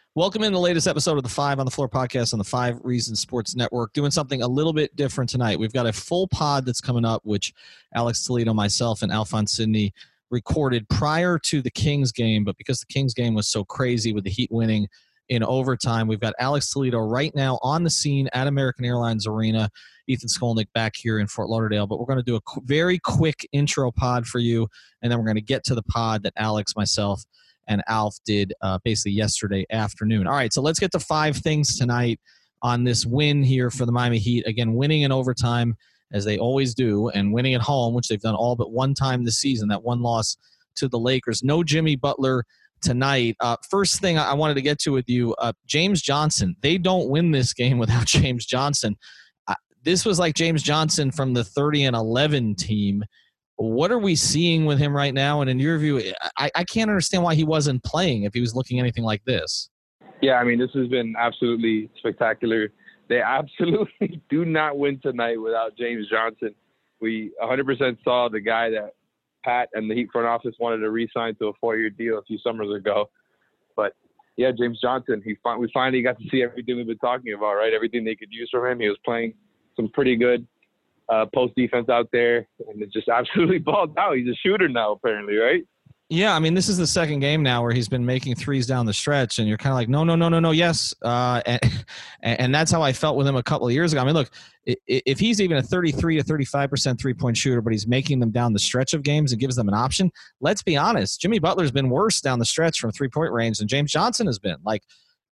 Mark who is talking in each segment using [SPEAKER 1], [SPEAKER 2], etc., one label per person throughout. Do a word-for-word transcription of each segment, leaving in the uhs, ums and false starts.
[SPEAKER 1] Welcome in the latest episode of the Five on the Floor podcast on the Five Reasons Sports Network. Doing something a little bit different tonight. We've got a full pod that's coming up, which Alex Toledo, myself, and Alphonse Sidney recorded prior to the Kings game. But because the Kings game was so crazy with the Heat winning in overtime, we've got Alex Toledo right now on the scene at American Airlines Arena. Ethan Skolnick back here in Fort Lauderdale. But we're going to do a qu- very quick intro pod for you, and then we're going to get to the pod that Alex, myself, and Alf did uh, basically yesterday afternoon. All right, so let's get to five things tonight on this win here for the Miami Heat. Again, winning in overtime, as they always do, and winning at home, which they've done all but one time this season, that one loss to the Lakers. No Jimmy Butler tonight. Uh, first thing I wanted to get to with you, uh, James Johnson. They don't win this game without James Johnson. Uh, this was like James Johnson from the thirty and eleven team. What are we seeing with him right now? And in your view, I, I can't understand why he wasn't playing if he was looking anything like this.
[SPEAKER 2] Yeah, I mean, this has been absolutely spectacular. They absolutely do not win tonight without James Johnson. We one hundred percent saw the guy that Pat and the Heat front office wanted to re-sign to a four-year deal a few summers ago. But, yeah, James Johnson, he we finally got to see everything we've been talking about, right? Everything they could use from him. He was playing some pretty good Uh, post defense out there, and it just absolutely balled out. He's a shooter now, apparently, right?
[SPEAKER 1] Yeah, I mean, this is the second game now where he's been making threes down the stretch, and you're kind of like, no, no, no, no, no, yes. Uh, and, and that's how I felt with him a couple of years ago. I mean, look, if he's even a thirty-three to thirty-five percent three-point shooter, but he's making them down the stretch of games and gives them an option, let's be honest, Jimmy Butler's been worse down the stretch from three-point range than James Johnson has been. Like,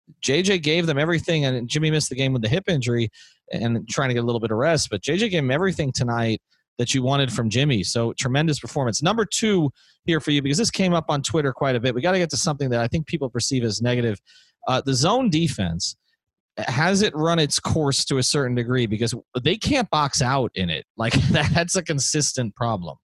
[SPEAKER 1] J J gave them everything, and Jimmy missed the game with the hip injury and trying to get a little bit of rest. But J J gave him everything tonight that you wanted from Jimmy. So tremendous performance. Number two here for you, because this came up on Twitter quite a bit. We got to get to something that I think people perceive as negative. Uh, the zone defense, has it run its course to a certain degree? Because they can't box out in it. Like, that's a consistent problem.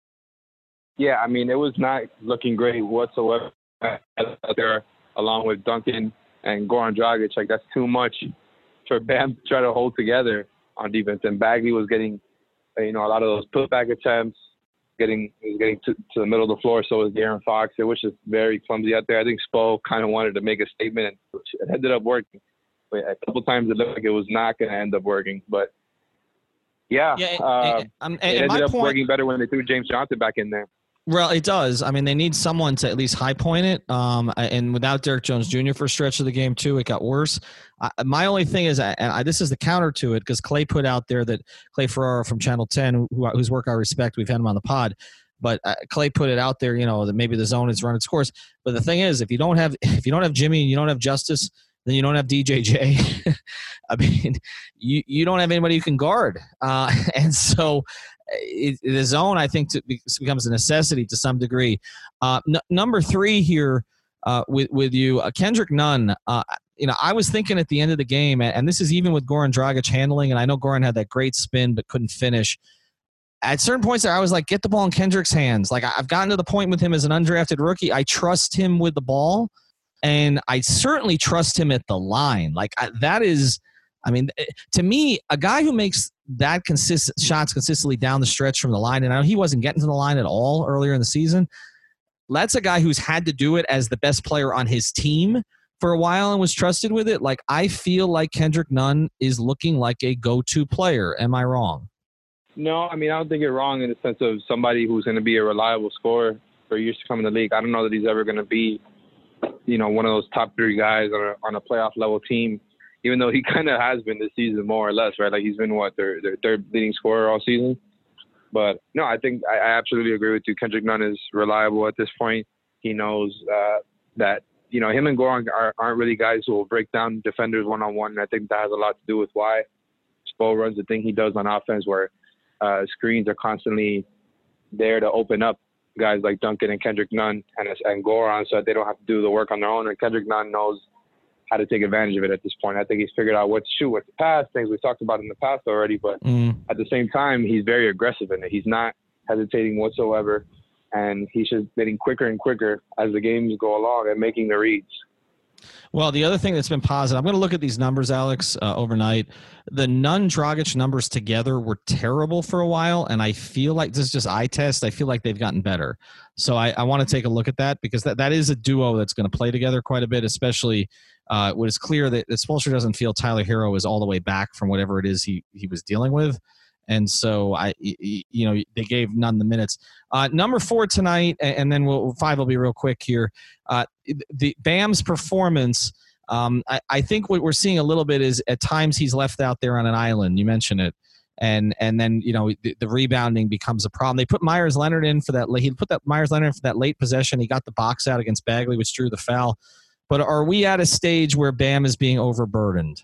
[SPEAKER 2] Yeah, I mean, it was not looking great whatsoever out there, along with Duncan and Goran Dragic. Like, that's too much for Bam to try to hold together on defense. And Bagley was getting, you know, a lot of those putback attempts, getting he was getting to, to the middle of the floor. So was De'Aaron Fox. It was just very clumsy out there. I think Spo kind of wanted to make a statement, and it ended up working. But a couple times it looked like it was not going to end up working. But, yeah,
[SPEAKER 1] yeah and,
[SPEAKER 2] uh,
[SPEAKER 1] and, and,
[SPEAKER 2] it ended
[SPEAKER 1] my
[SPEAKER 2] up
[SPEAKER 1] point,
[SPEAKER 2] working better when they threw James Johnson back in there.
[SPEAKER 1] Well, it does. I mean, they need someone to at least high point it. Um, and without Derrick Jones Junior for a stretch of the game, too, it got worse. Uh, my only thing is, and I, this is the counter to it, because Clay put out there that Clay Ferraro from Channel ten, who, whose work I respect, we've had him on the pod, but uh, Clay put it out there, you know, that maybe the zone has run its course. But the thing is, if you don't have if you don't have Jimmy and you don't have Justice, then you don't have D J J. I mean, you, you don't have anybody you can guard. Uh, and so it, the zone, I think, to, becomes a necessity to some degree. Uh, n- number three here uh, with, with you, uh, Kendrick Nunn. Uh, you know, I was thinking at the end of the game, and this is even with Goran Dragic handling, and I know Goran had that great spin but couldn't finish. At certain points there, I was like, get the ball in Kendrick's hands. Like, I've gotten to the point with him as an undrafted rookie. I trust him with the ball. And I certainly trust him at the line. Like, I, that is, I mean, to me, a guy who makes that consistent shots consistently down the stretch from the line, and I know he wasn't getting to the line at all earlier in the season, that's a guy who's had to do it as the best player on his team for a while and was trusted with it. Like, I feel like Kendrick Nunn is looking like a go-to player. Am I wrong?
[SPEAKER 2] No, I mean, I don't think you're wrong in the sense of somebody who's going to be a reliable scorer for years to come in the league. I don't know that he's ever going to be, you know, one of those top three guys on a, on a playoff level team, even though he kind of has been this season more or less, right? Like, he's been, what, their, their third leading scorer all season. But, no, I think I, I absolutely agree with you. Kendrick Nunn is reliable at this point. He knows uh, that, you know, him and Goran are, aren't really guys who will break down defenders one-on-one. And I think that has a lot to do with why Spo runs the thing he does on offense, where uh, screens are constantly there to open up guys like Duncan and Kendrick Nunn and, and Goran, so that they don't have to do the work on their own. And Kendrick Nunn knows how to take advantage of it at this point. I think he's figured out what to shoot, what to pass, things we've talked about in the past already. But mm. at the same time, he's very aggressive in it. He's not hesitating whatsoever, and he's just getting quicker and quicker as the games go along and making the reads.
[SPEAKER 1] Well, the other thing that's been positive, I'm going to look at these numbers, Alex, uh, overnight. The Nunn Dragic numbers together were terrible for a while, and I feel like this is just eye test. I feel like they've gotten better. So I, I want to take a look at that because that, that is a duo that's going to play together quite a bit, especially uh, when it's clear that, that Spoelstra doesn't feel Tyler Hero is all the way back from whatever it is he, he was dealing with. And so I, you know, they gave Nunn the minutes. Uh, number four tonight, and then we'll, five will be real quick here. Uh, the Bam's performance. Um, I, I think what we're seeing a little bit is at times he's left out there on an island. You mentioned it, and and then you know the, the rebounding becomes a problem. They put Myers Leonard in for that. He put that Myers Leonard in for that late possession. He got the box out against Bagley, which drew the foul. But are we at a stage where Bam is being overburdened?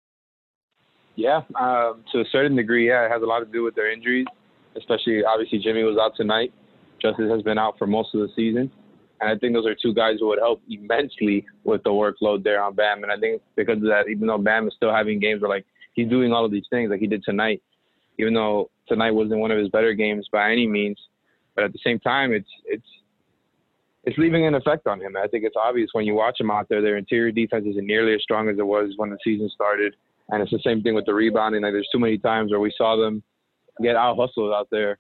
[SPEAKER 2] Yeah, um, to a certain degree, yeah, it has a lot to do with their injuries, especially obviously Jimmy was out tonight. Justice has been out for most of the season. And I think those are two guys who would help immensely with the workload there on Bam. And I think because of that, even though Bam is still having games where like he's doing all of these things like he did tonight, even though tonight wasn't one of his better games by any means, but at the same time, it's it's it's leaving an effect on him. I think it's obvious when you watch him out there. Their interior defense isn't nearly as strong as it was when the season started. And it's the same thing with the rebounding. Like there's too many times where we saw them get out hustled out there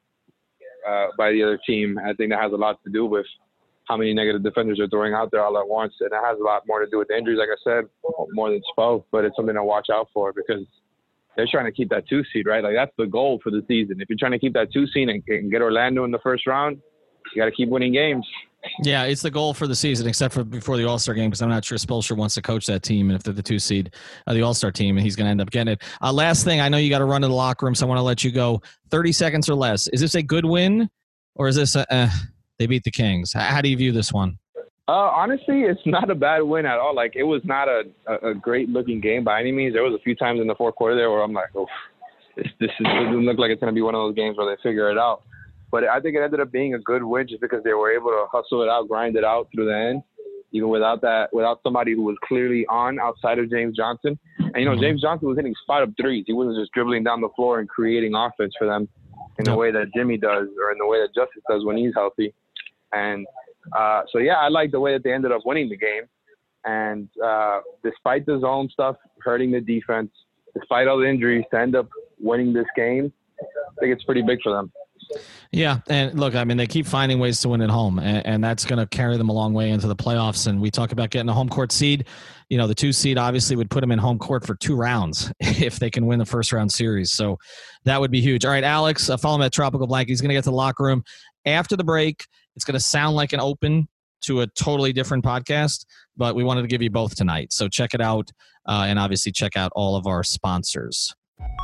[SPEAKER 2] uh, by the other team. And I think that has a lot to do with how many negative defenders are throwing out there all at once. And that has a lot more to do with the injuries, like I said, more than Spo. But it's something to watch out for because they're trying to keep that two seed, right? Like that's the goal for the season. If you're trying to keep that two seed and, and get Orlando in the first round, you got to keep winning games.
[SPEAKER 1] Yeah, it's the goal for the season, except for before the All-Star game, because I'm not sure Spoelstra wants to coach that team, and if they're the two seed, uh, the All-Star team, and he's going to end up getting it. Uh, last thing, I know you got to run to the locker room, so I want to let you go. thirty seconds or less. Is this a good win, or is this a, uh, they beat the Kings? How, how do you view this one?
[SPEAKER 2] Uh, honestly, it's not a bad win at all. Like it was not a, a, a great-looking game by any means. There was a few times in the fourth quarter there where I'm like, oh, this this is, doesn't look like it's going to be one of those games where they figure it out. But I think it ended up being a good win just because they were able to hustle it out, grind it out through the end, even without that, without somebody who was clearly on outside of James Johnson. And, you know, mm-hmm. James Johnson was hitting spot-up threes. He wasn't just dribbling down the floor and creating offense for them in the way that Jimmy does or in the way that Justice does when he's healthy. And uh, so, yeah, I like the way that they ended up winning the game. And uh, despite the zone stuff hurting the defense, despite all the injuries, to end up winning this game, I think it's pretty big for them.
[SPEAKER 1] Yeah, and look, I mean, they keep finding ways to win at home, and, and that's going to carry them a long way into the playoffs. And we talk about getting a home court seed. You know, the two seed obviously would put them in home court for two rounds if they can win the first round series. So that would be huge. All right, Alex, uh, follow him at Tropical Blanket. He's going to get to the locker room after the break. It's going to sound like an open to a totally different podcast, but we wanted to give you both tonight. So check it out, uh, and obviously check out all of our sponsors.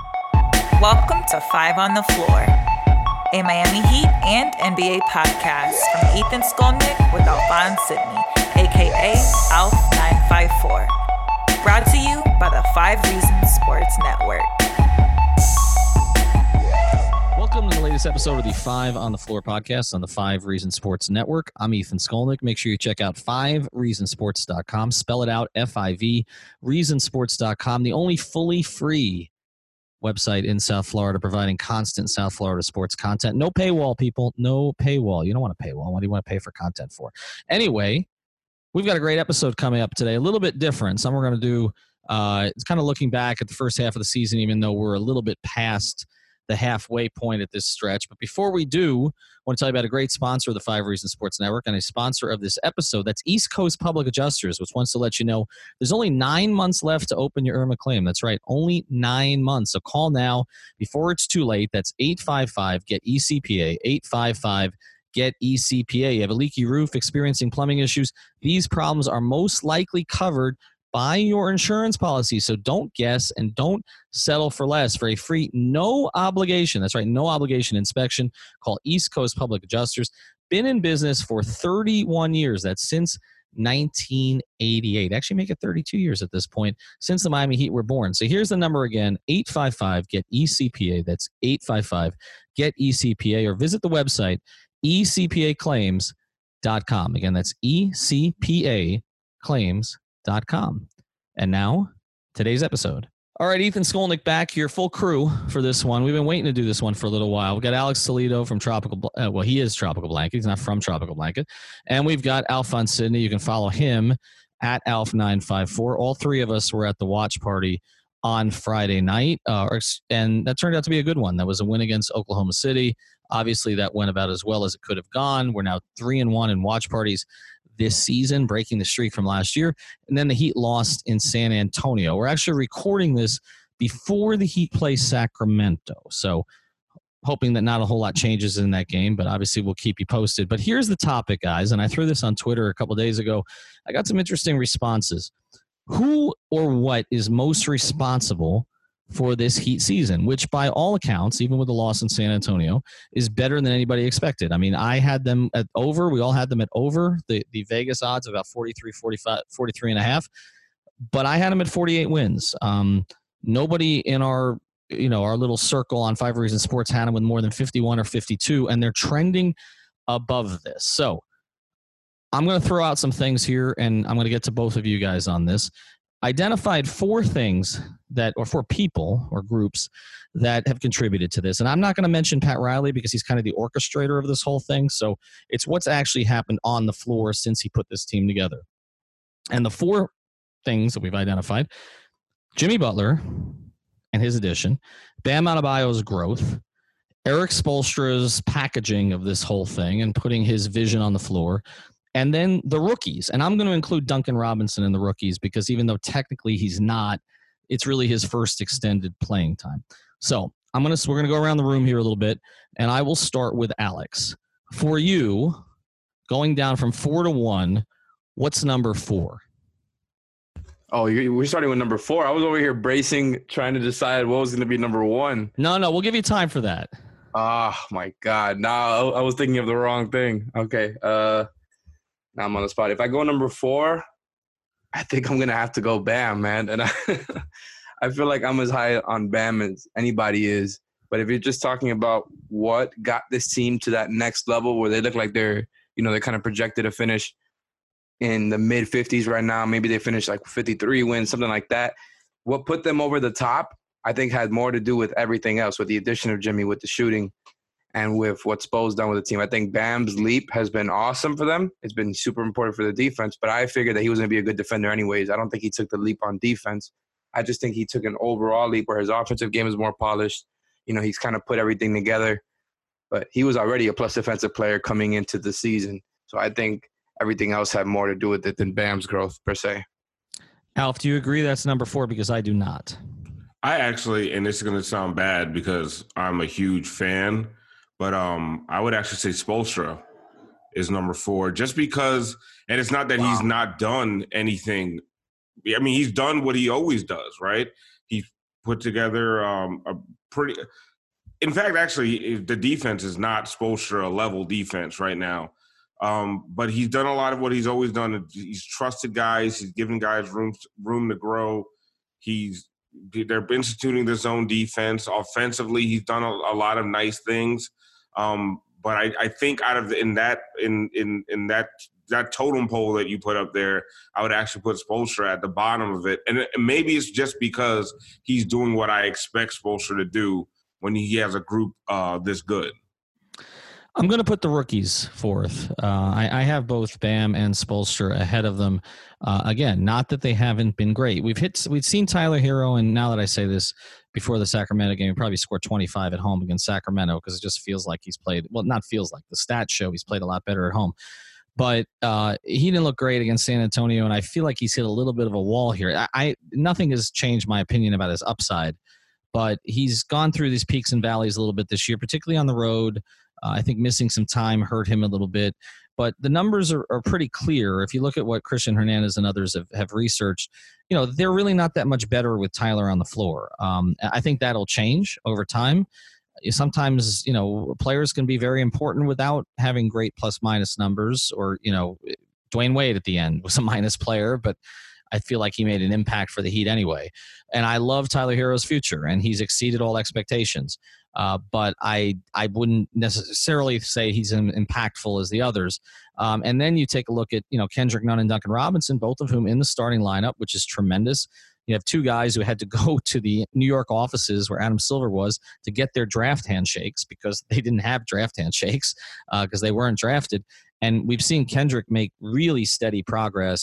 [SPEAKER 3] Welcome to Five on the Floor, a Miami Heat and N B A podcast from Ethan Skolnick with Alphonse Sidney, a k a. Alf nine five four. Brought to you by the Five Reasons Sports Network.
[SPEAKER 1] Welcome to the latest episode of the Five on the Floor podcast on the Five Reasons Sports Network. I'm Ethan Skolnick. Make sure you check out five reasons sports dot com. Spell it out, F I V, reasons sports dot com, the only fully free website in South Florida providing constant South Florida sports content. No paywall, people. No paywall. You don't want a paywall. What do you want to pay for content for? Anyway, we've got a great episode coming up today. A little bit different. Some we're going to do, uh, it's kind of looking back at the first half of the season, even though we're a little bit past the halfway point at this stretch. But before we do, I want to tell you about a great sponsor of the Five Reasons Sports Network and a sponsor of this episode. That's East Coast Public Adjusters, which wants to let you know there's only nine months left to open your IRMA claim. That's right, only nine months. So call now before it's too late. That's eight five five, get E C P A, eight five five, get E C P A. You have a leaky roof, experiencing plumbing issues. These problems are most likely covered by your insurance policy. So don't guess and don't settle for less. For a free, no obligation, that's right, no obligation inspection, call East Coast Public Adjusters. Been in business for thirty-one years. That's since nineteen eighty-eight. Actually make it thirty-two years at this point, since the Miami Heat were born. So here's the number again, eight five five, get E C P A. That's eight five five, get E C P A, or visit the website, e c p a claims dot com. Again, that's E C P A claims dot com. And now, today's episode. All right, Ethan Skolnick back here, full crew for this one. We've been waiting to do this one for a little while. We've got Alex Toledo from Tropical, uh, well, he is Tropical Blanket. He's not from Tropical Blanket. And we've got Alphonse Sidney. You can follow him at Alf nine five four. All three of us were at the watch party on Friday night, uh, and that turned out to be a good one. That was a win against Oklahoma City. Obviously, that went about as well as it could have gone. We're now three and one in watch parties this season, breaking the streak from last year. And then the Heat lost in San Antonio. We're actually recording this before the Heat play Sacramento. So hoping that not a whole lot changes in that game, but obviously we'll keep you posted. But here's the topic, guys, and I threw this on Twitter a couple days ago. I got some interesting responses. Who or what is most responsible for this Heat season, which by all accounts, even with the loss in San Antonio, is better than anybody expected? I mean, I had them at over. We all had them at over. The, the Vegas odds about forty-three, forty-five, forty-three and a half. But I had them at forty-eight wins. Um, nobody in our you know, our little circle on Five Reasons Sports had them with more than fifty-one or fifty-two, and they're trending above this. So I'm going to throw out some things here, and I'm going to get to both of you guys on this. Identified four things that, or four people or groups that have contributed to this. And I'm not going to mention Pat Riley because he's kind of the orchestrator of this whole thing. So it's what's actually happened on the floor since he put this team together. And the four things that we've identified: Jimmy Butler and his addition, Bam Adebayo's growth, Eric Spoelstra's packaging of this whole thing and putting his vision on the floor, and then the rookies. And I'm going to include Duncan Robinson in the rookies because even though technically he's not, it's really his first extended playing time. So I'm going to we're going to go around the room here a little bit, and I will start with Alex. For you, going down from four to one, what's number four?
[SPEAKER 4] Oh, you're, we're starting with number four. I was over here bracing, trying to decide what was going to be number one.
[SPEAKER 1] No, no, we'll give you time for that.
[SPEAKER 4] Oh, my God. Now I, I was thinking of the wrong thing. Okay. Uh, now I'm on the spot. If I go number four, I think I'm going to have to go Bam, man. And I, I feel like I'm as high on Bam as anybody is. But if you're just talking about what got this team to that next level where they look like they're, you know, they're kind of projected to finish in the mid fifties right now. Maybe they finished like fifty-three wins, something like that. What put them over the top, I think, had more to do with everything else, with the addition of Jimmy, with the shooting, and with what Spo's done with the team. I think Bam's leap has been awesome for them. It's been super important for the defense, but I figured that he was going to be a good defender anyways. I don't think he took the leap on defense. I just think he took an overall leap where his offensive game is more polished. You know, he's kind of put everything together. But he was already a plus defensive player coming into the season. So I think everything else had more to do with it than Bam's growth per se.
[SPEAKER 1] Alf, do you agree that's number four? Because I do not.
[SPEAKER 5] I actually, and this is going to sound bad because I'm a huge fan, but um, I would actually say Spoelstra is number four just because, and it's not that wow. he's not done anything. I mean, he's done what he always does, right? He's put together um, a pretty – in fact, actually, the defense is not Spoelstra level defense right now. Um, but he's done a lot of what he's always done. He's trusted guys. He's given guys room room to grow. He's they're instituting their zone defense. Offensively, he's done a, a lot of nice things. Um, but I, I think out of the, in that in in in that that totem pole that you put up there, I would actually put Spoelstra at the bottom of it. And it, maybe it's just because he's doing what I expect Spoelstra to do when he has a group uh, this good.
[SPEAKER 1] I'm going to put the rookies fourth. Uh, I, I have both Bam and Spoelstra ahead of them. Uh, again, not that they haven't been great. We've hit, we've seen Tyler Hero, and now that I say this, before the Sacramento game, he probably scored twenty-five at home against Sacramento because it just feels like he's played. Well, not feels like the stats show he's played a lot better at home. But uh, he didn't look great against San Antonio, and I feel like he's hit a little bit of a wall here. I, I nothing has changed my opinion about his upside, but he's gone through these peaks and valleys a little bit this year, particularly on the road. Uh, I think missing some time hurt him a little bit, but the numbers are, are pretty clear. If you look at what Christian Hernandez and others have, have researched, you know, they're really not that much better with Tyler on the floor. Um, I think that'll change over time. Sometimes, you know, players can be very important without having great plus minus numbers, or, you know, Dwayne Wade at the end was a minus player, but I feel like he made an impact for the Heat anyway. And I love Tyler Hero's future, and he's exceeded all expectations. Uh, but I I wouldn't necessarily say he's as impactful as the others. Um, and then you take a look at, you know, Kendrick Nunn and Duncan Robinson, both of whom in the starting lineup, which is tremendous. You have two guys who had to go to the New York offices where Adam Silver was to get their draft handshakes because they didn't have draft handshakes because uh, they weren't drafted. And we've seen Kendrick make really steady progress.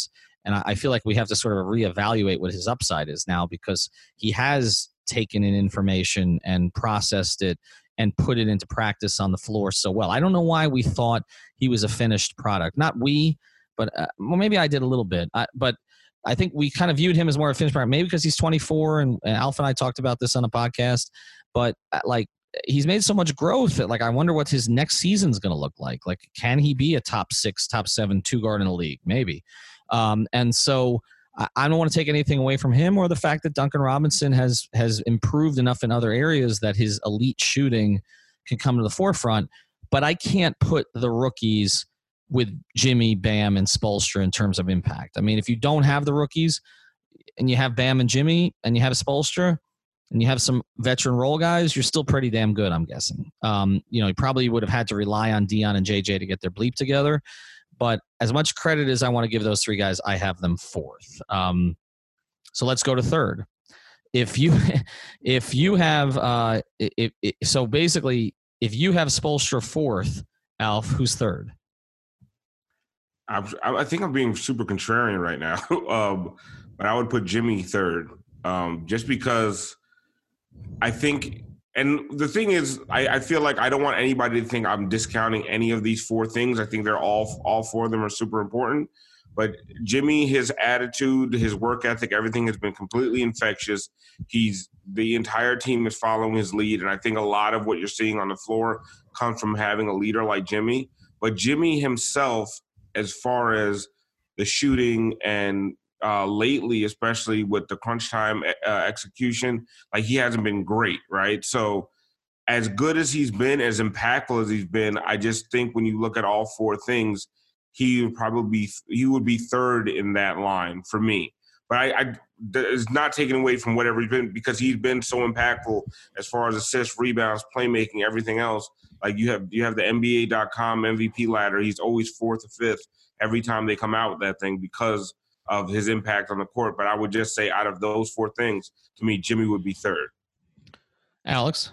[SPEAKER 1] And I, I feel like we have to sort of reevaluate what his upside is now, because he has taken in information and processed it and put it into practice on the floor so well. I don't know why we thought he was a finished product. Not we, but uh, well, maybe I did a little bit. I, but I think we kind of viewed him as more of a finished product, maybe because he's twenty-four, and, and Alf and I talked about this on a podcast. But uh, like, he's made so much growth that, like, I wonder what his next season's going to look like. Like, can he be a top six, top seven, two guard in the league? Maybe. Um, and so I, I don't want to take anything away from him or the fact that Duncan Robinson has has improved enough in other areas that his elite shooting can come to the forefront. But I can't put the rookies with Jimmy, Bam, and Spoelstra in terms of impact. I mean, if you don't have the rookies and you have Bam and Jimmy and you have Spoelstra and you have some veteran role guys, you're still pretty damn good, I'm guessing. Um, you know, you probably would have had to rely on Dion and J J to get their bleep together. But as much credit as I want to give those three guys, I have them fourth. Um, so let's go to third. If you if you have uh, if, if, so basically, if you have Spoelstra fourth, Alf, who's third?
[SPEAKER 5] I, I think I'm being super contrarian right now, um, but I would put Jimmy third, um, just because I think. And the thing is, I, I feel like I don't want anybody to think I'm discounting any of these four things. I think they're all all four of them are super important. But Jimmy, his attitude, his work ethic, everything has been completely infectious. He's the entire team is following his lead, and I think a lot of what you're seeing on the floor comes from having a leader like Jimmy. But Jimmy himself, as far as the shooting and uh, lately, especially with the crunch time uh, execution, like he hasn't been great, right? So as good as he's been, as impactful as he's been, I just think when you look at all four things, he would probably be, he would be third in that line for me. But I, I it's not taken away from whatever he's been, because he's been so impactful as far as assists, rebounds, playmaking, everything else. Like you have you have the N B A dot com M V P ladder. He's always fourth or fifth every time they come out with that thing because of his impact on the court. But I would just say out of those four things, to me, Jimmy would be third.
[SPEAKER 1] Alex?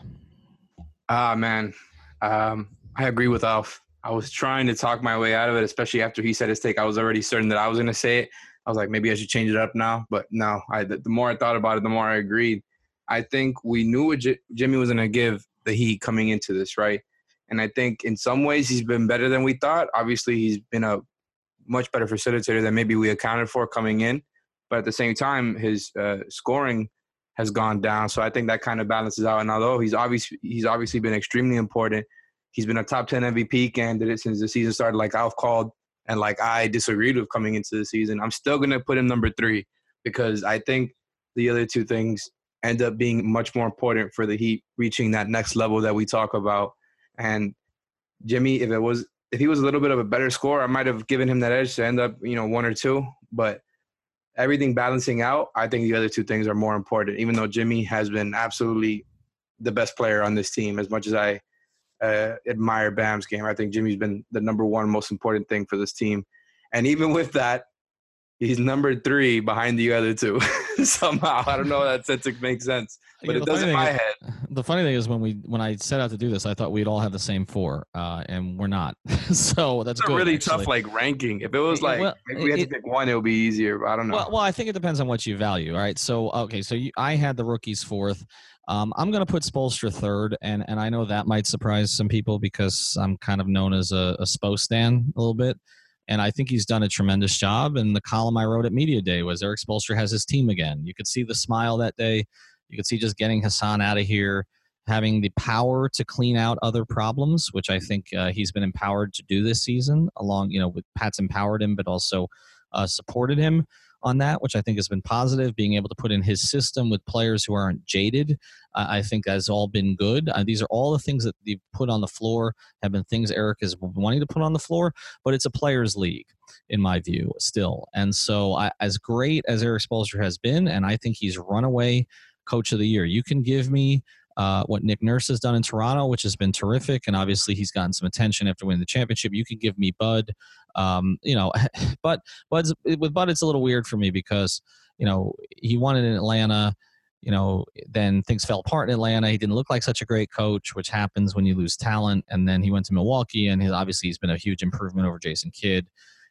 [SPEAKER 4] Ah, man. Um, I agree with Alf. I was trying to talk my way out of it, especially after he said his take. I was already certain that I was going to say it. I was like, maybe I should change it up now. But no, I, the, the more I thought about it, the more I agreed. I think we knew what J- Jimmy was going to give the Heat coming into this, right? And I think in some ways he's been better than we thought. Obviously, he's been a much better facilitator than maybe we accounted for coming in. But at the same time, his uh, scoring has gone down. So I think that kind of balances out. And although he's obviously, he's obviously been extremely important, he's been a top ten M V P candidate since the season started, like Alf called and like I disagreed with coming into the season. I'm still going to put him number three because I think the other two things end up being much more important for the Heat reaching that next level that we talk about. And Jimmy, if it was, if he was a little bit of a better scorer, I might have given him that edge to end up, you know, one or two. But everything balancing out, I think the other two things are more important, even though Jimmy has been absolutely the best player on this team. As much as I uh, admire Bam's game, I think Jimmy's been the number one most important thing for this team. And even with that, he's number three behind the other two somehow. I don't know how that sentence makes sense, but
[SPEAKER 1] you know,
[SPEAKER 4] it does in my
[SPEAKER 1] is,
[SPEAKER 4] head.
[SPEAKER 1] The funny thing is when we when I set out to do this, I thought we'd all have the same four, uh, and we're not. so that's
[SPEAKER 4] it's
[SPEAKER 1] good,
[SPEAKER 4] a really
[SPEAKER 1] actually.
[SPEAKER 4] tough like ranking. If it was like
[SPEAKER 1] well,
[SPEAKER 4] maybe we had
[SPEAKER 1] it,
[SPEAKER 4] to pick one, it would be easier. But I don't know.
[SPEAKER 1] Well, well, I think it depends on what you value. All right. So okay, so you, I had the rookies fourth. Um, I'm going to put Spoelstra third, and and I know that might surprise some people because I'm kind of known as a, a Spo stan a little bit. And I think he's done a tremendous job. And the column I wrote at Media Day was Erik Spoelstra has his team again. You could see the smile that day. You could see just getting Hassan out of here, having the power to clean out other problems, which I think uh, he's been empowered to do this season. Along, you know, with Pat's empowered him, but also uh, supported him on that, which I think has been positive. Being able to put in his system with players who aren't jaded, uh, I think has all been good. Uh, these are all the things that they've put on the floor have been things Erik is wanting to put on the floor, but it's a players' league in my view still. And so I, as great as Erik Spoelstra has been, and I think he's runaway coach of the year. You can give me uh, what Nick Nurse has done in Toronto, which has been terrific, and obviously he's gotten some attention after winning the championship. You can give me Bud. Um, you know, but Bud's, with Bud, it's a little weird for me because, you know, he won it in Atlanta. You know, then things fell apart in Atlanta. He didn't look like such a great coach, which happens when you lose talent. And then he went to Milwaukee, and his, obviously he's been a huge improvement over Jason Kidd.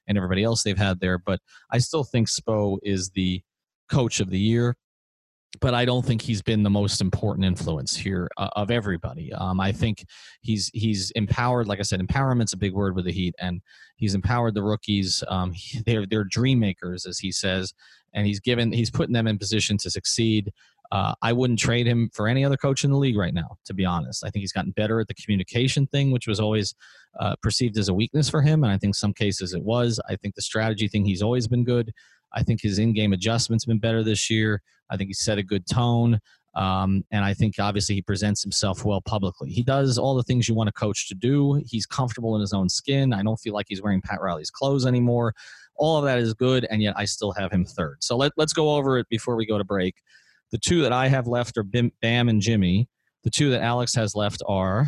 [SPEAKER 1] and everybody else they've had there. But I still think Spo is the coach of the year. But I don't think he's been the most important influence here uh, of everybody. Um, I think he's he's empowered. Like I said, empowerment's a big word with the Heat, and he's empowered the rookies. Um, he, they're they're dream makers, as he says, and he's given he's putting them in position to succeed. Uh, I wouldn't trade him for any other coach in the league right now, to be honest. I think he's gotten better at the communication thing, which was always uh, perceived as a weakness for him, and I think some cases it was. I think the strategy thing, he's always been good. I think his in-game adjustment's been better this year. I think he set a good tone, um, and I think obviously he presents himself well publicly. He does all the things you want a coach to do. He's comfortable in his own skin. I don't feel like he's wearing Pat Riley's clothes anymore. All of that is good, and yet I still have him third. So let, let's go over it before we go to break. The two that I have left are Bam and Jimmy. The two that Alex has left are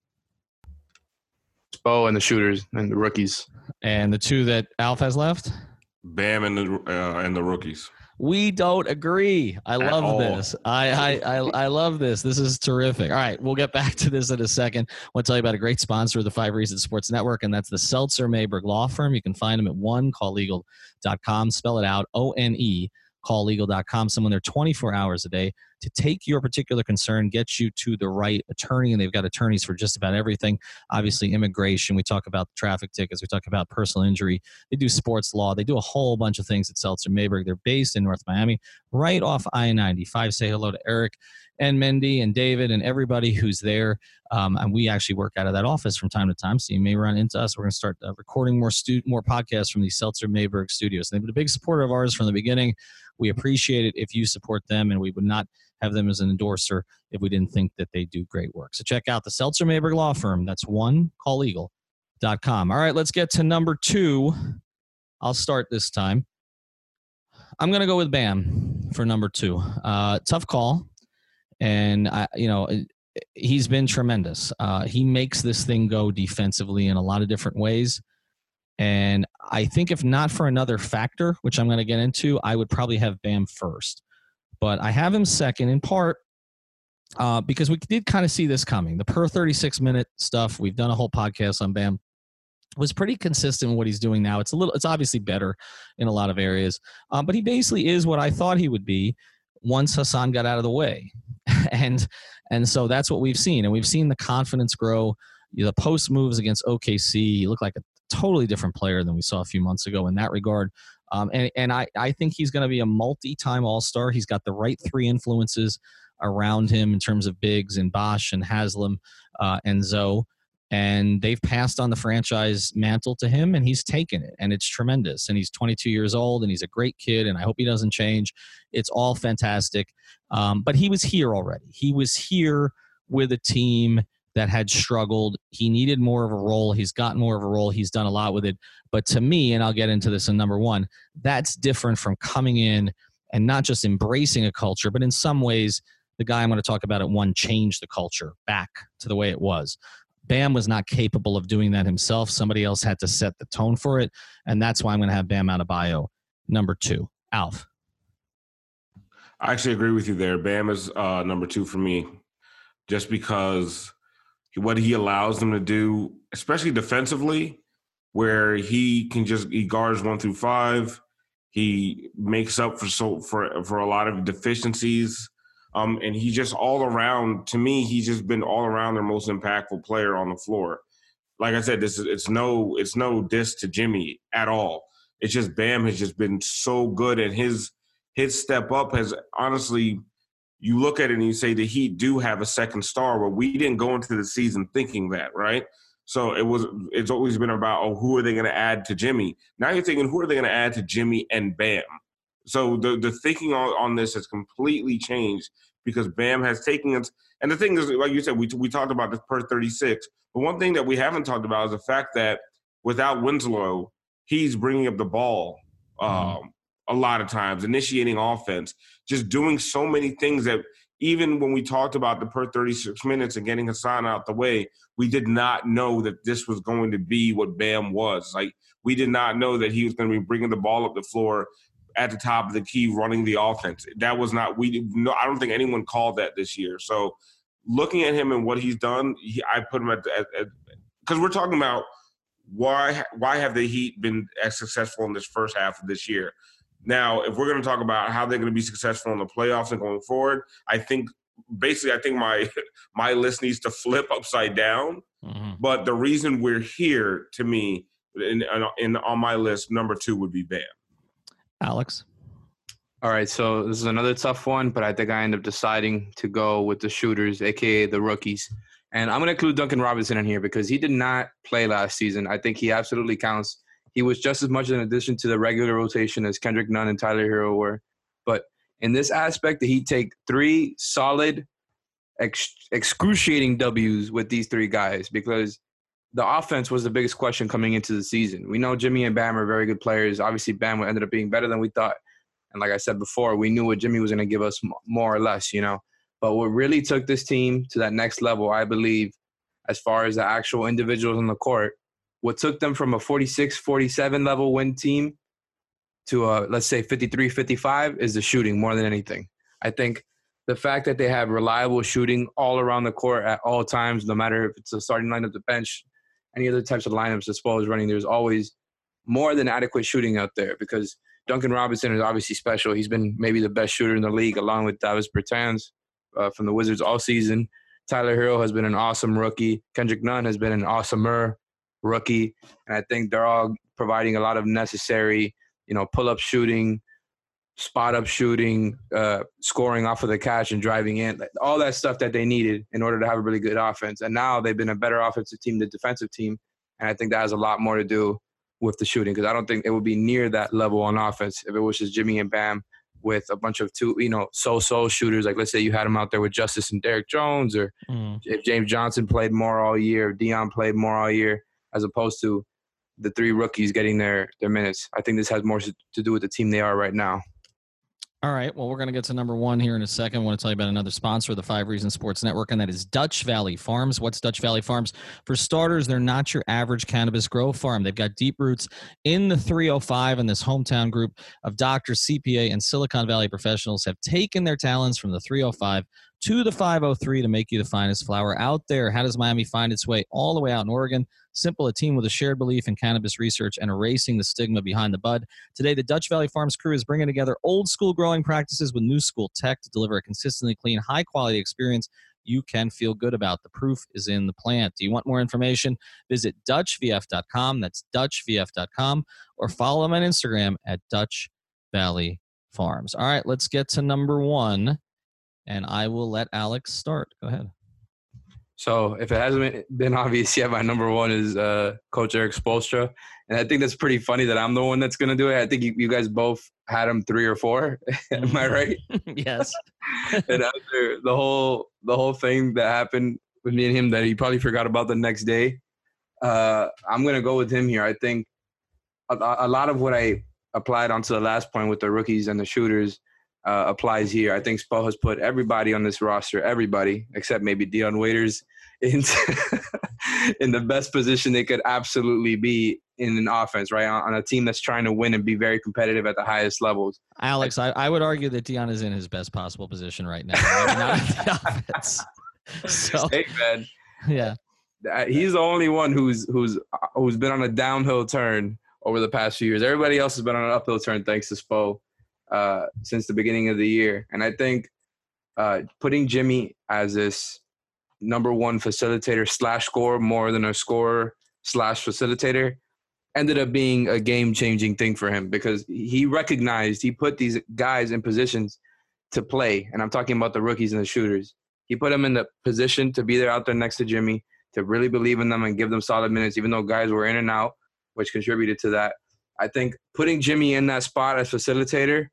[SPEAKER 4] Spo and the shooters and the rookies.
[SPEAKER 1] And the two that Alf has left?
[SPEAKER 5] Bam and the uh, and the rookies.
[SPEAKER 1] We don't agree. I
[SPEAKER 5] At
[SPEAKER 1] love
[SPEAKER 5] all.
[SPEAKER 1] this. I, I I I love this. This is terrific. All right, we'll get back to this in a second. I want to tell you about a great sponsor of the Five Reasons Sports Network, and that's the Seltzer Mayberg Law Firm. You can find them at one call legal dot com. Spell it out, O N E, call legal dot com. Someone there twenty-four hours a day to take your particular concern, get you to the right attorney, and they've got attorneys for just about everything. Obviously, immigration. We talk about traffic tickets. We talk about personal injury. They do sports law. They do a whole bunch of things at Seltzer Mayberg. They're based in North Miami, right off I ninety-five. Say hello to Eric and Mendy and David and everybody who's there. Um, and we actually work out of that office from time to time, so you may run into us. We're going to start uh, recording more stu- more podcasts from the Seltzer Mayberg studios. They've been a big supporter of ours from the beginning. We appreciate it if you support them, and we would not have them as an endorser if we didn't think that they do great work. So check out the Seltzer Mayberg Law Firm. That's one call legal dot com. All right, let's get to number two. I'll start this time. I'm going to go with Bam for number two. Uh, tough call. And, I, you know, he's been tremendous. Uh, he makes this thing go defensively in a lot of different ways. And I think if not for another factor, which I'm going to get into, I would probably have Bam first. But I have him second in part uh, because we did kind of see this coming. The per thirty-six minute stuff, we've done a whole podcast on Bam, was pretty consistent with what he's doing now. It's a little, it's obviously better in a lot of areas. Um, but he basically is what I thought he would be once Hassan got out of the way. and and so that's what we've seen. And we've seen the confidence grow. You know, the post moves against O K C, he looked like a totally different player than we saw a few months ago in that regard. Um, and and I, I think he's going to be a multi-time All-Star. He's got the right three influences around him in terms of bigs and Bosh and Haslam uh, and Zoe. And they've passed on the franchise mantle to him, and he's taken it. And it's tremendous. And he's twenty-two years old, and he's a great kid, and I hope he doesn't change. It's all fantastic. Um, but he was here already. He was here with a team that had struggled. He needed more of a role. He's gotten more of a role. He's done a lot with it. But to me, and I'll get into this in number one, that's different from coming in and not just embracing a culture, but in some ways, the guy I'm going to talk about at one changed the culture back to the way it was. Bam was not capable of doing that himself. Somebody else had to set the tone for it, and that's why I'm going to have Bam Adebayo number two. Alf.
[SPEAKER 5] I actually agree with you there. Bam is uh, number two for me, just because what he allows them to do, especially defensively, where he can just he guards one through five. He makes up for so for for a lot of deficiencies. Um, and he just all around, to me, he's just been all around their most impactful player on the floor. Like I said, this is it's no it's no diss to Jimmy at all. It's just Bam has just been so good, and his his step up has honestly, you look at it and you say the Heat do have a second star, but we didn't go into the season thinking that, right? So it was it's always been about, oh, who are they going to add to Jimmy? Now you're thinking, who are they going to add to Jimmy and Bam? So the the thinking on, on this has completely changed because Bam has taken it. And the thing is, like you said, we we talked about this per thirty-six. But one thing that we haven't talked about is the fact that without Winslow, he's bringing up the ball um, mm-hmm. a lot of times, initiating offense, just doing so many things that even when we talked about the per thirty-six minutes and getting Hassan out the way, we did not know that this was going to be what Bam was. Like, we did not know that he was going to be bringing the ball up the floor at the top of the key, running the offense. That was not – we no, I don't think anyone called that this year. So looking at him and what he's done, he, I put him at – because we're talking about why why have the Heat been as successful in this first half of this year? Now, if we're going to talk about how they're going to be successful in the playoffs and going forward, I think basically I think my my list needs to flip upside down. Mm-hmm. But the reason we're here, to me, in, in on my list, number two would be Bam.
[SPEAKER 1] Alex?
[SPEAKER 4] All right, so this is another tough one, but I think I end up deciding to go with the shooters, a k a the rookies. And I'm going to include Duncan Robinson in here because he did not play last season. I think he absolutely counts. He was just as much an addition to the regular rotation as Kendrick Nunn and Tyler Hero were. But in this aspect, the Heat take three solid, ex- excruciating W's with these three guys because the offense was the biggest question coming into the season. We know Jimmy and Bam are very good players. Obviously, Bam ended up being better than we thought. And like I said before, we knew what Jimmy was going to give us more or less, you know. But what really took this team to that next level, I believe, as far as the actual individuals on the court, what took them from a forty-six forty-seven level win team to a, let's say, fifty-three fifty-five is the shooting more than anything. I think the fact that they have reliable shooting all around the court at all times, no matter if it's a starting lineup, the bench, any other types of lineups the Spo is running, there's always more than adequate shooting out there because Duncan Robinson is obviously special. He's been maybe the best shooter in the league along with Davis Bertans uh, from the Wizards all season. Tyler Hero has been an awesome rookie. Kendrick Nunn has been an awesomer rookie. And I think they're all providing a lot of necessary, you know, pull-up shooting, spot-up shooting, uh, scoring off of the catch and driving in, like, all that stuff that they needed in order to have a really good offense. And now they've been a better offensive team than defensive team. And I think that has a lot more to do with the shooting because I don't think it would be near that level on offense if it was just Jimmy and Bam with a bunch of two, you know, so-so shooters. Like let's say you had them out there with Justice and Derrick Jones, or mm. if James Johnson played more all year, if Dion played more all year, as opposed to the three rookies getting their, their minutes. I think this has more to do with the team they are right now.
[SPEAKER 1] All right. Well, we're going to get to number one here in a second. I want to tell you about another sponsor of the Five Reasons Sports Network, and that is Dutch Valley Farms. What's Dutch Valley Farms? For starters, they're not your average cannabis grow farm. They've got deep roots in the three oh five, and this hometown group of doctors, C P A, and Silicon Valley professionals have taken their talents from the three oh five to the five oh three to make you the finest flower out there. How does Miami find its way all the way out in Oregon? Simple, a team with a shared belief in cannabis research and erasing the stigma behind the bud. Today, the Dutch Valley Farms crew is bringing together old school growing practices with new school tech to deliver a consistently clean, high quality experience you can feel good about. The proof is in the plant. Do you want more information? Visit Dutch V F dot com. That's Dutch V F dot com, or follow them on Instagram at Dutch Valley Farms. All right, let's get to number one, and I will let Alex start. Go ahead.
[SPEAKER 4] So if it hasn't been obvious yet, my number one is uh, Coach Erik Spoelstra. And I think that's pretty funny that I'm the one that's going to do it. I think you, you guys both had him three or four. Am I right?
[SPEAKER 1] Yes.
[SPEAKER 4] And after the whole the whole thing that happened with me and him that he probably forgot about the next day, uh, I'm going to go with him here. I think a, a lot of what I applied onto the last point with the rookies and the shooters uh, applies here. I think Spo has put everybody on this roster, everybody, except maybe Dion Waiters, into in the best position they could absolutely be in an offense, right? On, on a team that's trying to win and be very competitive at the highest levels.
[SPEAKER 1] Alex, I, I would argue that Dion is in his best possible position right now. Maybe not in the offense. So,
[SPEAKER 4] hey, man.
[SPEAKER 1] Yeah.
[SPEAKER 4] He's the only one who's who's who's been on a downhill turn over the past few years. Everybody else has been on an uphill turn thanks to Spo uh, since the beginning of the year. And I think uh, putting Jimmy as this number one facilitator slash scorer more than a scorer slash facilitator ended up being a game-changing thing for him because he recognized, he put these guys in positions to play. And I'm talking about the rookies and the shooters. He put them in the position to be there out there next to Jimmy, to really believe in them and give them solid minutes, even though guys were in and out, which contributed to that. I think putting Jimmy in that spot as facilitator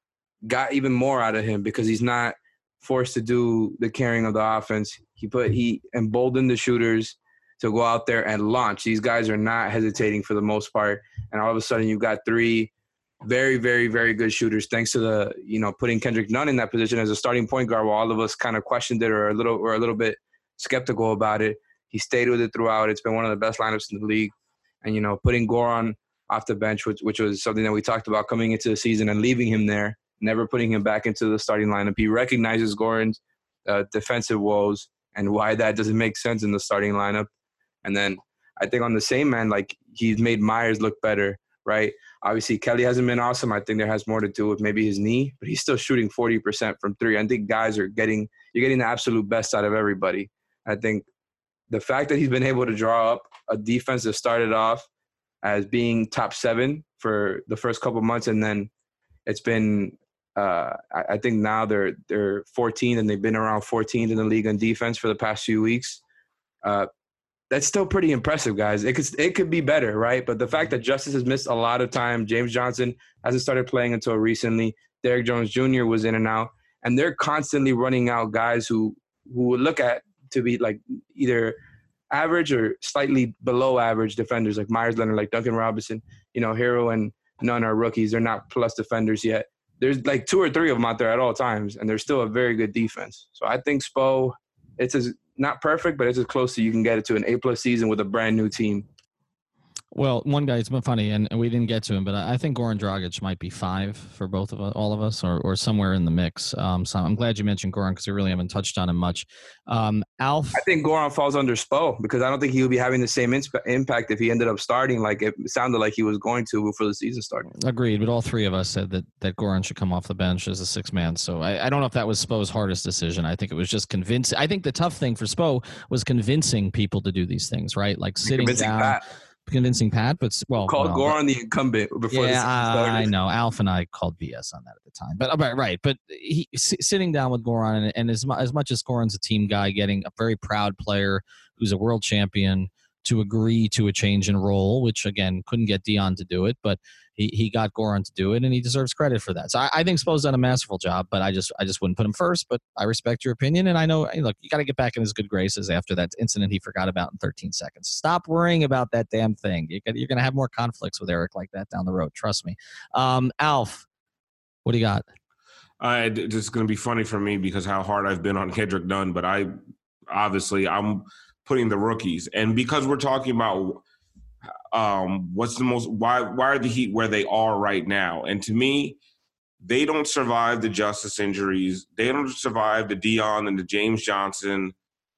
[SPEAKER 4] got even more out of him because he's not forced to do the carrying of the offense. He put he emboldened the shooters to go out there and launch. These guys are not hesitating for the most part. And all of a sudden you've got three very, very, very good shooters thanks to the, you know, putting Kendrick Nunn in that position as a starting point guard while all of us kind of questioned it or a little or a little bit skeptical about it. He stayed with it throughout. It's been one of the best lineups in the league. And, you know, putting Goran off the bench, which, which was something that we talked about coming into the season and leaving him there, never putting him back into the starting lineup. He recognizes Goran's uh, defensive woes and why that doesn't make sense in the starting lineup. And then I think on the same end, like he's made Myers look better, right? Obviously, Kelly hasn't been awesome. I think there has more to do with maybe his knee, but he's still shooting forty percent from three. I think guys are getting – you're getting the absolute best out of everybody. I think the fact that he's been able to draw up a defense that started off as being top seven for the first couple months, and then it's been uh, – I, I think now they're they're fourteenth, and they've been around fourteenth in the league on defense for the past few weeks. Uh, That's still pretty impressive, guys. It could it could be better, right? But the fact that Justice has missed a lot of time, James Johnson hasn't started playing until recently, Derrick Jones Junior was in and out, and they're constantly running out guys who who would look at to be like either average or slightly below average defenders, like Myers Leonard, like Duncan Robinson. You know, Hero and Nunn are rookies. They're not plus defenders yet. There's like two or three of them out there at all times, and they're still a very good defense. So I think Spo, it's as not perfect, but it's as close as you can get it to an A-plus season with a brand-new team.
[SPEAKER 1] Well, one guy, it's been funny, and we didn't get to him, but I think Goran Dragic might be five for both of us, all of us, or, or somewhere in the mix. Um, so I'm glad you mentioned Goran because we really haven't touched on him much. Um, Alf?
[SPEAKER 4] I think Goran falls under Spo because I don't think he would be having the same insp- impact if he ended up starting like it sounded like he was going to before the season started.
[SPEAKER 1] Agreed, but all three of us said that, that Goran should come off the bench as a six-man. So I, I don't know if that was Spo's hardest decision. I think it was just convincing. I think the tough thing for Spo was convincing people to do these things, right? Like sitting
[SPEAKER 4] convincing
[SPEAKER 1] down.
[SPEAKER 4] Pat.
[SPEAKER 1] Convincing Pat, but well,
[SPEAKER 4] called
[SPEAKER 1] well,
[SPEAKER 4] Goran the incumbent before
[SPEAKER 1] yeah,
[SPEAKER 4] the season started.
[SPEAKER 1] I know. Alf and I called B S on that at the time, but right, right. But he s- sitting down with Goran, and, and as mu- as much as Goran's a team guy, getting a very proud player who's a world champion to agree to a change in role, which again couldn't get Dion to do it, but he, he got Goran to do it, and he deserves credit for that. So I, I think Spo's done a masterful job, but I just I just wouldn't put him first. But I respect your opinion, and I know hey, look, you got to get back in his good graces after that incident he forgot about in thirteen seconds. Stop worrying about that damn thing. You got, you're going to have more conflicts with Eric like that down the road. Trust me. Um, Alf, what do you got?
[SPEAKER 5] Uh, it's going to be funny for me because how hard I've been on Kendrick Nunn, but I obviously I'm putting the rookies, and because we're talking about um, what's the most why why are the Heat where they are right now, and to me, they don't survive the Justice injuries, they don't survive the Dion and the James Johnson,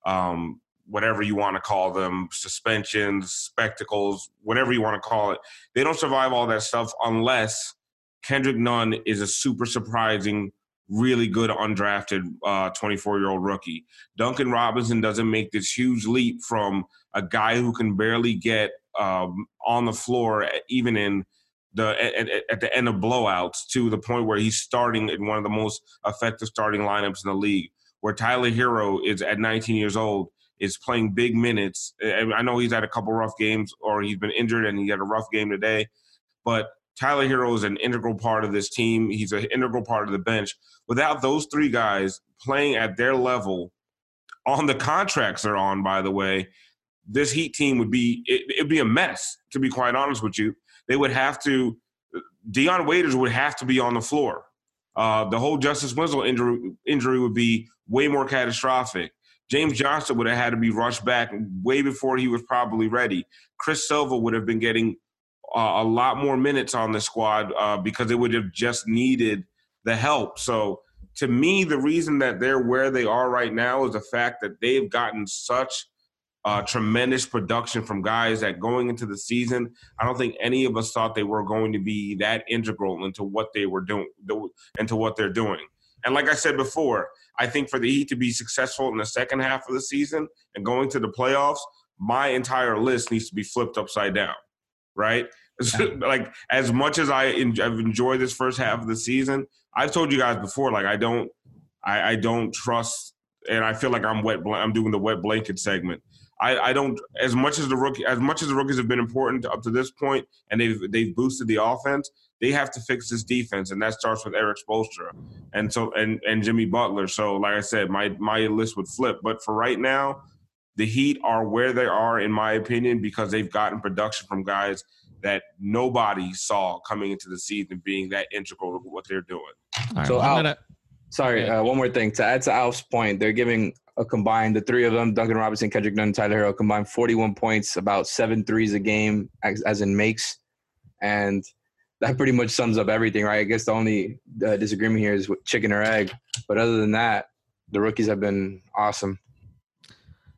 [SPEAKER 5] um, whatever you want to call them, suspensions, spectacles, whatever you want to call it. They don't survive all that stuff unless Kendrick Nunn is a super surprising, really good undrafted uh, twenty-four-year-old rookie. Duncan Robinson doesn't make this huge leap from a guy who can barely get um, on the floor, even in the at, at the end of blowouts, to the point where he's starting in one of the most effective starting lineups in the league. Where Tyler Hero is at nineteen years old, is playing big minutes. I know he's had a couple rough games, or he's been injured and he had a rough game today, but Tyler Hero is an integral part of this team. He's an integral part of the bench. Without those three guys playing at their level on the contracts they're on, by the way, this Heat team would be it, it'd be a mess, to be quite honest with you. They would have to – Dion Waiters would have to be on the floor. Uh, the whole Justice Winslow injury, injury would be way more catastrophic. James Johnson would have had to be rushed back way before he was probably ready. Chris Silva would have been getting – Uh, a lot more minutes on the squad uh, because they would have just needed the help. So to me, the reason that they're where they are right now is the fact that they've gotten such uh, tremendous production from guys that going into the season, I don't think any of us thought they were going to be that integral into what they were doing, into what they're doing. And like I said before, I think for the Heat to be successful in the second half of the season and going to the playoffs, my entire list needs to be flipped upside down. Right? Like, as much as I en- I've enjoyed this first half of the season, I've told you guys before, like, I don't, I, I don't trust, and I feel like I'm wet, bl- I'm doing the wet blanket segment. I, I don't, as much as the rookie, as much as the rookies have been important up to this point, and they've they've boosted the offense, they have to fix this defense, and that starts with Eric Spoelstra, and so and and Jimmy Butler. So, like I said, my my list would flip, but for right now, the Heat are where they are, in my opinion, because they've gotten production from guys that nobody saw coming into the season being that integral to what they're doing.
[SPEAKER 1] All right,
[SPEAKER 4] So,
[SPEAKER 1] well,
[SPEAKER 4] Al,
[SPEAKER 1] gonna,
[SPEAKER 4] sorry,
[SPEAKER 1] yeah.
[SPEAKER 4] uh, one more thing. To add to Alf's point, they're giving a combined, the three of them, Duncan Robinson, Kendrick Nunn, Tyler Hero, combined forty-one points, about seven threes a game, as, as in makes. And that pretty much sums up everything, right? I guess the only uh, disagreement here is with chicken or egg. But other than that, the rookies have been awesome.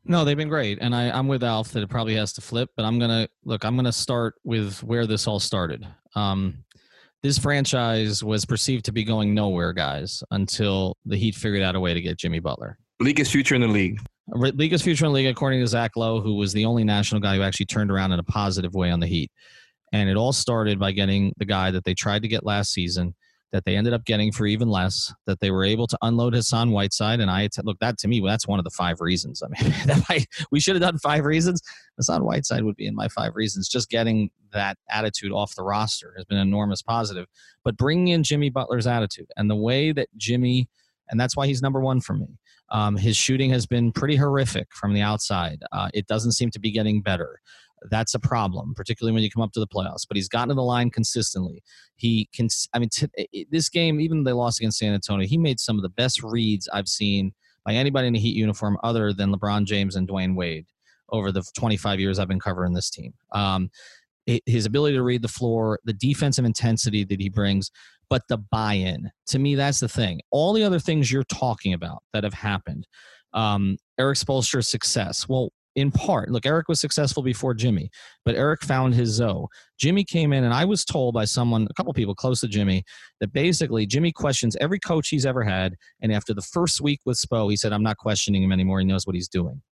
[SPEAKER 1] No, they've been great. And I, I'm with Alf that it probably has to flip, but I'm going to look, I'm going to start with where this all started. Um, this franchise was perceived to be going nowhere, guys, until the Heat figured out a way to get Jimmy Butler.
[SPEAKER 4] League's future in the league.
[SPEAKER 1] League's future in the league, according to Zach Lowe, who was the only national guy who actually turned around in a positive way on the Heat. And it all started by getting the guy that they tried to get last season, that they ended up getting for even less, that they were able to unload Hassan Whiteside. And I look, that to me, that's one of the five reasons. I mean, that might, we should have done five reasons. Hassan Whiteside would be in my five reasons. Just getting that attitude off the roster has been an enormous positive. But bringing in Jimmy Butler's attitude and the way that Jimmy, and that's why he's number one for me. Um, his shooting has been pretty horrific from the outside. Uh, it doesn't seem to be getting better. That's a problem, particularly when you come up to the playoffs. But he's gotten to the line consistently. He can. I mean, t- this game, even they lost against San Antonio, he made some of the best reads I've seen by anybody in a Heat uniform other than LeBron James and Dwayne Wade over the twenty-five years I've been covering this team. Um, his ability to read the floor, the defensive intensity that he brings, but the buy-in. To me, that's the thing. All the other things you're talking about that have happened, um, Erik Spoelstra's success. Well, in part, look, Erik was successful before Jimmy, but Erik found his Zoe. Jimmy came in, and I was told by someone, a couple people close to Jimmy, that basically Jimmy questions every coach he's ever had, and after the first week with Spo, he said, I'm not questioning him anymore. He knows what he's doing.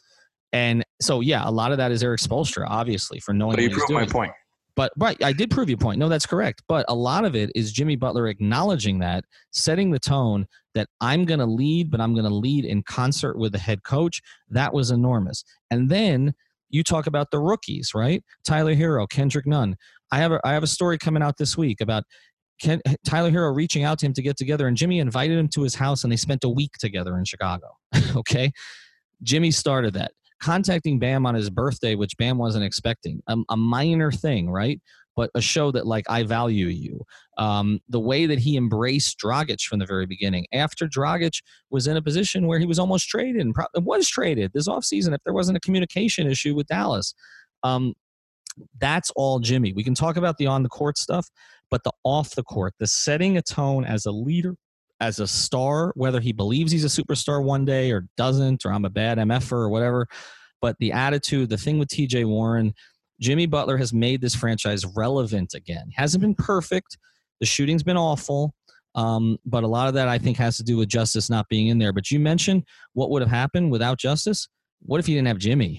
[SPEAKER 1] And so, yeah, a lot of that is Erik Spoelstra, obviously, for knowing
[SPEAKER 4] but
[SPEAKER 1] what
[SPEAKER 4] you
[SPEAKER 1] he's
[SPEAKER 4] proved
[SPEAKER 1] doing.
[SPEAKER 4] my point.
[SPEAKER 1] But right, I did prove your point. No, that's correct. But a lot of it is Jimmy Butler acknowledging that, setting the tone that I'm going to lead, but I'm going to lead in concert with the head coach. That was enormous. And then you talk about the rookies, right? Tyler Hero, Kendrick Nunn. I have a, I have a story coming out this week about Ken, Tyler Hero reaching out to him to get together, and Jimmy invited him to his house, and they spent a week together in Chicago. Okay? Jimmy started that. Contacting Bam on his birthday, which Bam wasn't expecting, a, a minor thing, right? But a show that, like, I value you. Um, the way that he embraced Dragic from the very beginning, after Dragic was in a position where he was almost traded, and pro- was traded this offseason if there wasn't a communication issue with Dallas. Um, that's all Jimmy. We can talk about the on-the-court stuff, but the off-the-court, the setting a tone as a leader, as a star, whether he believes he's a superstar one day or doesn't, or I'm a bad M F-er or whatever, but the attitude, the thing with T J Warren, Jimmy Butler has made this franchise relevant again. Hasn't been perfect. The shooting's been awful, um, but a lot of that I think has to do with Justice not being in there. But you mentioned what would have happened without Justice. What if you didn't have Jimmy?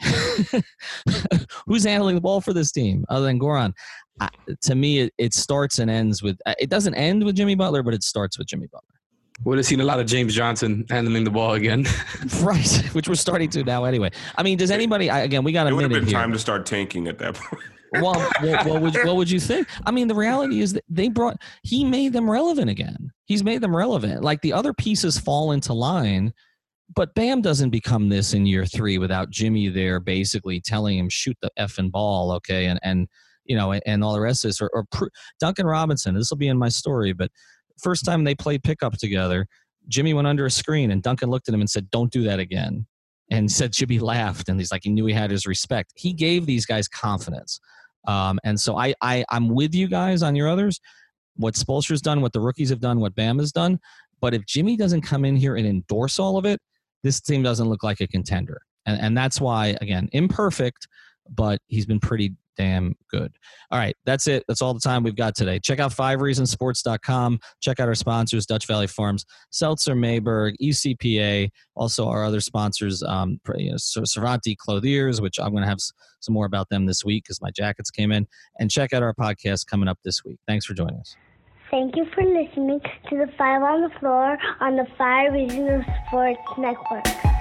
[SPEAKER 1] Who's handling the ball for this team other than Goran? Uh, to me, it, it starts and ends with – it doesn't end with Jimmy Butler, but it starts with Jimmy Butler.
[SPEAKER 4] Would have seen a lot of James Johnson handling the ball again.
[SPEAKER 1] Right, which we're starting to now anyway. I mean, does anybody – again, we got a minute here.
[SPEAKER 5] It would have been time to start tanking at that point.
[SPEAKER 1] Well, what, what, would, what would you think? I mean, the reality is that they brought – he made them relevant again. He's made them relevant. Like, the other pieces fall into line, but Bam doesn't become this in year three without Jimmy there basically telling him, shoot the effing ball, okay, and, and you know, and, and all the rest of this. Or, or Duncan Robinson, this will be in my story, but – first time they played pickup together, Jimmy went under a screen and Duncan looked at him and said, don't do that again. And said Jimmy laughed, and he's like, he knew he had his respect. He gave these guys confidence. Um, and so I, I, I'm with you guys on your others. What Spoelstra's done, what the rookies have done, what Bam has done. But if Jimmy doesn't come in here and endorse all of it, this team doesn't look like a contender. And, and that's why, again, imperfect, but he's been pretty damn good. All right, that's it. That's all the time we've got today. Check out five reasons sports dot com. Check out our sponsors, Dutch Valley Farms, Seltzer Mayberg, E C P A, also our other sponsors, um, you know, Cervanti Clothiers, which I'm going to have some more about them this week because my jackets came in. And check out our podcast coming up this week. Thanks for joining us.
[SPEAKER 6] Thank you for listening to the Five on the Floor on the Five Reasons Sports Network.